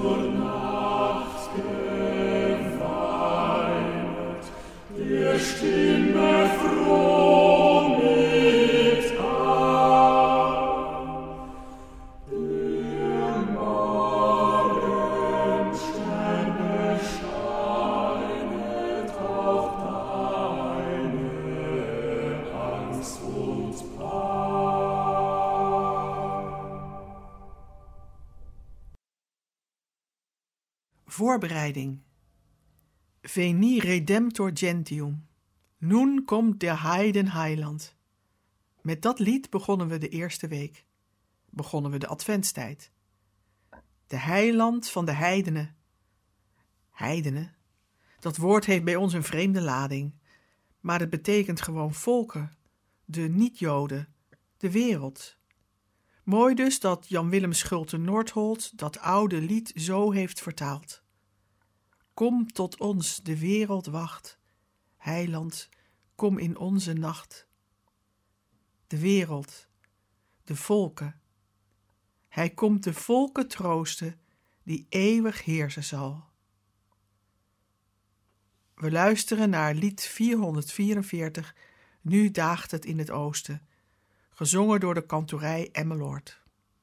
Voorbereiding. Veni redemptor gentium. Nun komt der Heiden Heiland. Met dat lied begonnen we de eerste week. Begonnen we de adventstijd. De heiland van de heidenen. Heidenen? Dat woord heeft bij ons een vreemde lading. Maar het betekent gewoon volken. De niet-Joden. De wereld. Mooi dus dat Jan Willem Schulte-Noordholt dat oude lied zo heeft vertaald. Kom tot ons, de wereld wacht. Heiland, kom in onze nacht. De wereld, de volken. Hij komt de volken troosten, die eeuwig heersen zal. We luisteren naar lied 444, Nu daagt het in het oosten, gezongen door de kantorij Emmeloord.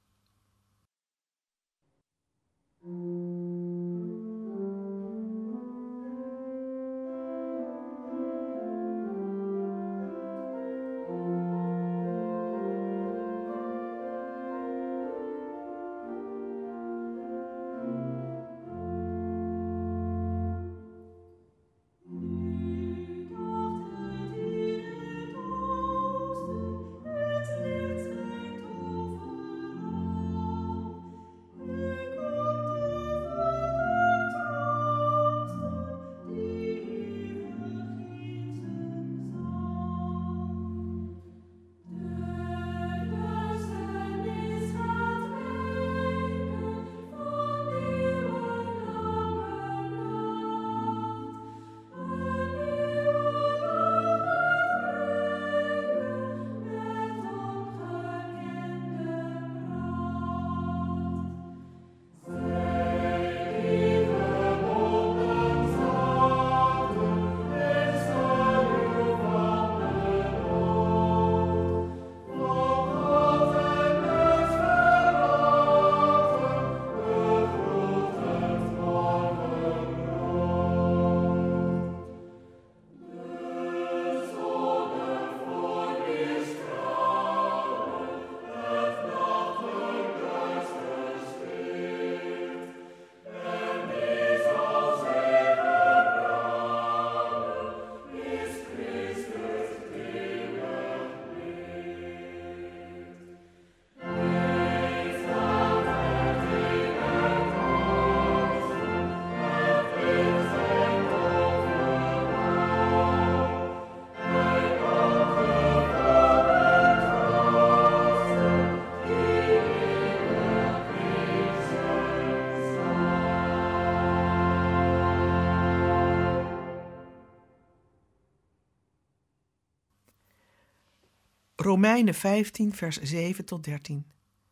Romeinen 15, vers 7 tot 13.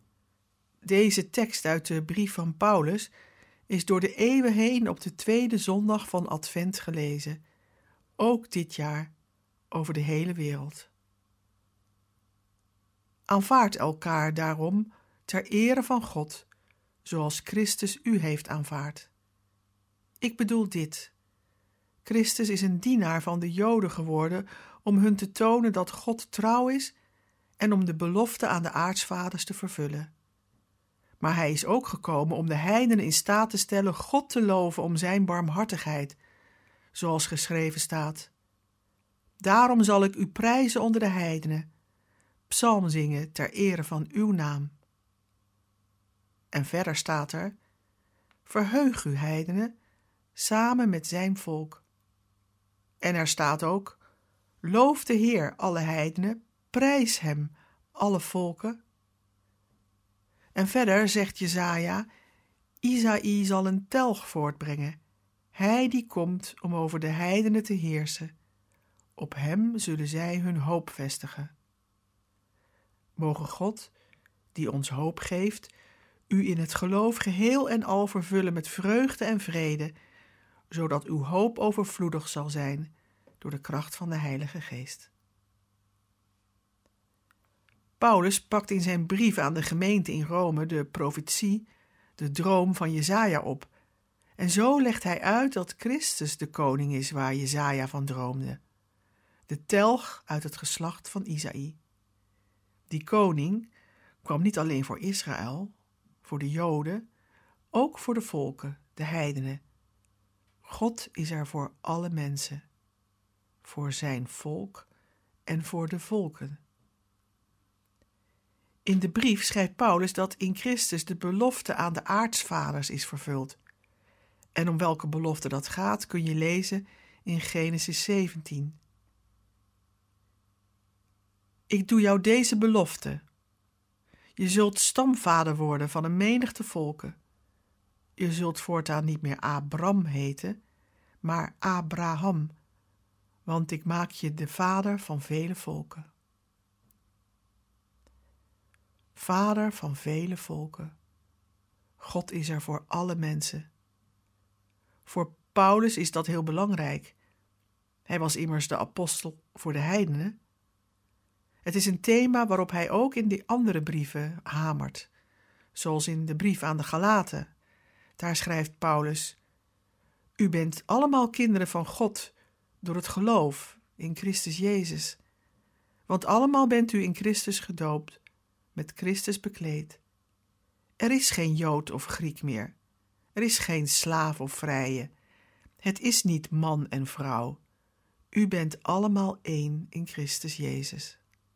Deze tekst uit de brief van Paulus is door de eeuwen heen op de tweede zondag van Advent gelezen, ook dit jaar over de hele wereld. Aanvaard elkaar daarom ter ere van God, zoals Christus u heeft aanvaard. Ik bedoel dit: Christus is een dienaar van de Joden geworden om hun te tonen dat God trouw is en om de belofte aan de aartsvaders te vervullen. Maar hij is ook gekomen om de heidenen in staat te stellen God te loven om zijn barmhartigheid, zoals geschreven staat. Daarom zal ik u prijzen onder de heidenen, psalm zingen ter ere van uw naam. En verder staat er: verheug u, heidenen, samen met zijn volk. En er staat ook: loof de Heer, alle heidenen, prijs hem, alle volken. En verder zegt Jesaja: Isaïe zal een telg voortbrengen, hij die komt om over de heidenen te heersen. Op hem zullen zij hun hoop vestigen. Mogen God, die ons hoop geeft, u in het geloof geheel en al vervullen met vreugde en vrede, zodat uw hoop overvloedig zal zijn door de kracht van de Heilige Geest. Paulus pakt in zijn brief aan de gemeente in Rome de profetie, de droom van Jesaja op. En zo legt hij uit dat Christus de koning is waar Jesaja van droomde. De telg uit het geslacht van Isaï. Die koning kwam niet alleen voor Israël, voor de Joden, ook voor de volken, de heidenen. God is er voor alle mensen, voor zijn volk en voor de volken. In de brief schrijft Paulus dat in Christus de belofte aan de aartsvaders is vervuld. En om welke belofte dat gaat kun je lezen in Genesis 17. Ik doe jou deze belofte. Je zult stamvader worden van een menigte volken. Je zult voortaan niet meer Abram heten, maar Abraham, want ik maak je de vader van vele volken. Vader van vele volken. God is er voor alle mensen. Voor Paulus is dat heel belangrijk. Hij was immers de apostel voor de heidenen. Het is een thema waarop hij ook in de andere brieven hamert, zoals in de brief aan de Galaten. Daar schrijft Paulus: U bent allemaal kinderen van God door het geloof in Christus Jezus. Want allemaal bent u in Christus gedoopt, met Christus bekleed. Er is geen Jood of Griek meer. Er is geen slaaf of vrije. Het is niet man en vrouw. U bent allemaal één in Christus Jezus.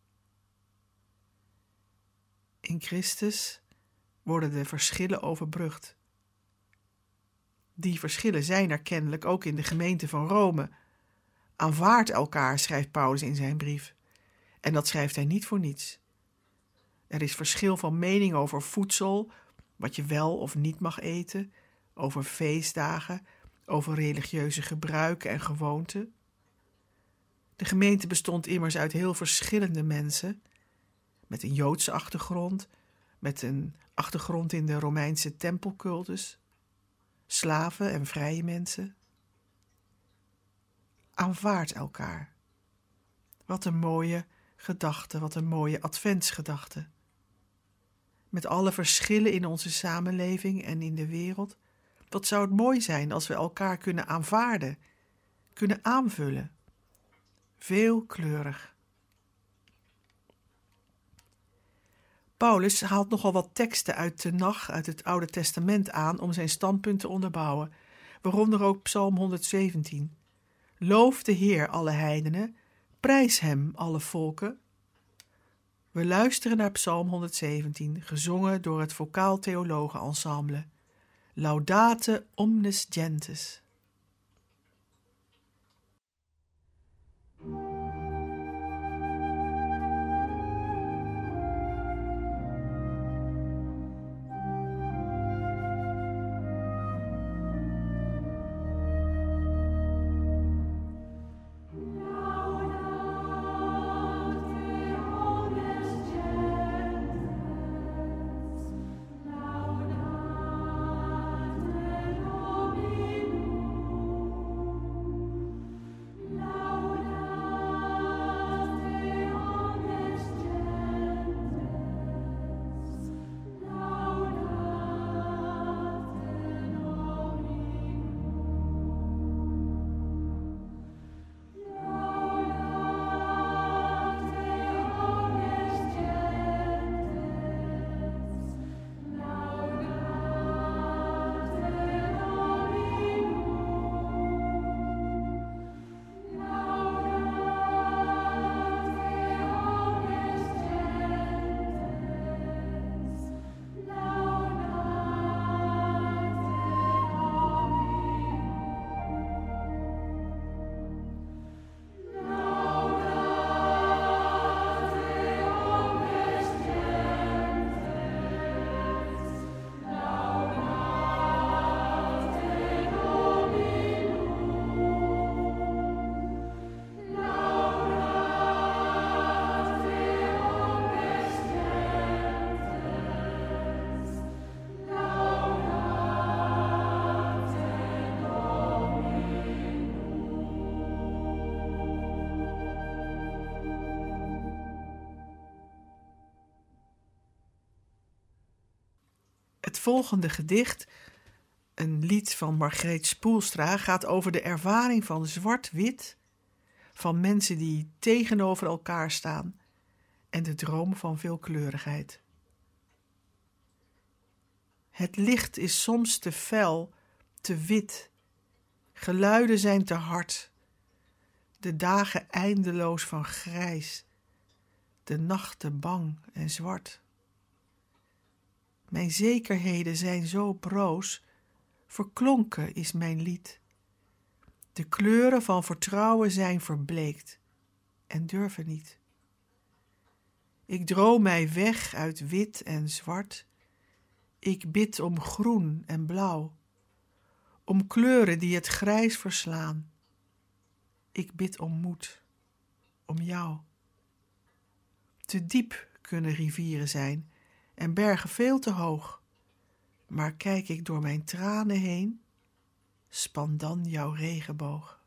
In Christus worden de verschillen overbrugd. Die verschillen zijn er kennelijk ook in de gemeente van Rome. Aanvaard elkaar, schrijft Paulus in zijn brief. En dat schrijft hij niet voor niets. Er is verschil van mening over voedsel, wat je wel of niet mag eten, over feestdagen, over religieuze gebruiken en gewoonten. De gemeente bestond immers uit heel verschillende mensen, met een Joodse achtergrond, met een achtergrond in de Romeinse tempelcultus, slaven en vrije mensen. Aanvaard elkaar. Wat een mooie gedachte, wat een mooie adventsgedachte. Met alle verschillen in onze samenleving en in de wereld, wat zou het mooi zijn als we elkaar kunnen aanvaarden, kunnen aanvullen. Veelkleurig. Paulus haalt nogal wat teksten uit Tenach, uit het Oude Testament aan om zijn standpunt te onderbouwen, waaronder ook Psalm 117. Loof de Heer, alle heidenen, prijs hem, alle volken. We luisteren naar Psalm 117, gezongen door het Vocaal Theologen Ensemble. Laudate omnes gentes. volgende gedicht, een lied van Margreet Spoelstra, gaat over de ervaring van zwart-wit, van mensen die tegenover elkaar staan en de droom van veelkleurigheid. Het licht is soms te fel, te wit, geluiden zijn te hard, de dagen eindeloos van grijs, de nachten bang en zwart. Mijn zekerheden zijn zo broos, verklonken is mijn lied. De kleuren van vertrouwen zijn verbleekt en durven niet. Ik droom mij weg uit wit en zwart. Ik bid om groen en blauw, om kleuren die het grijs verslaan. Ik bid om moed, om jou. Te diep kunnen rivieren zijn en bergen veel te hoog. Maar kijk ik door mijn tranen heen, span dan jouw regenboog.